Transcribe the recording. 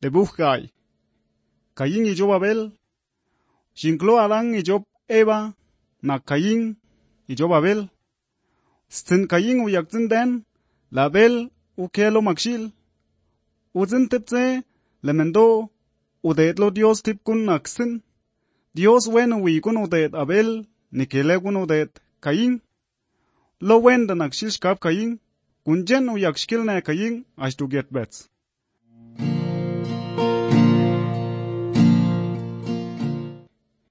lebujkay. Caín y Job Abel. Shinklo Adán y Job Eva, na Caín y Job Abel. Stin Caín uyak den, la Abel ukelo makshil. Uzin tipse, lemendo, udetlo Dios tipkun naksin. Dios wen uikun udet Abel, nikelegun udet Caín. Lo wen da nakshil shkab Caín, kunjen uyak shkil na Caín, ashtuget bets.